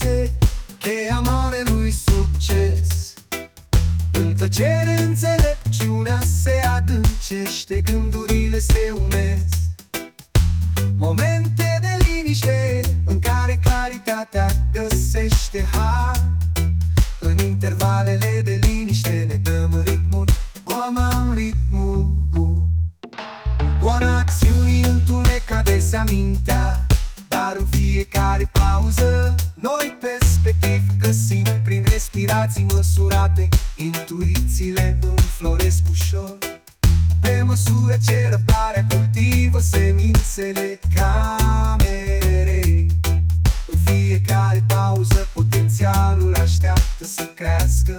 este cheia marelui succes. În tăcere înțelepciunea se adâncește, gândurile se unesc. Momente de liniște în care claritatea găsește har. În intervalele de liniște ne dăm ritmul, urmăm ritmul bun. Goana acțiunii întunecă adesea mintea, dar în fiecare pauză noi perspectiv găsim. Prin respirații măsurate, intuițiile înfloresc ușor. Pe măsură ce răbdarea cultivă semințele camerei, în fiecare pauză potențialul așteaptă să crească.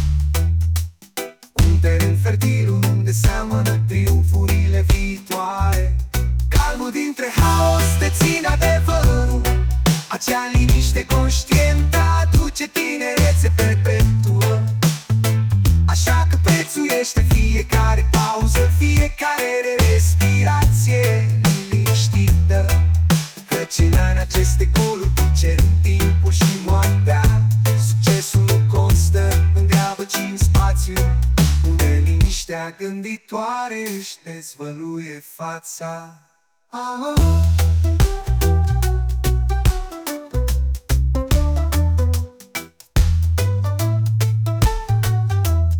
Un teren fertil unde seamănă triumfurile viitoare. Calmul dintre haos te ține adevărul, acea liniște conștientă aduce tinerețe perpetuă. Așa că prețuiește fiecare pauză, fiecare respirație liniștită, căci în aceste goluri cer timpul și moartea. Succesul nu constă în grabă, ci în spațiu, unde liniștea gânditoare își dezvăluie fața.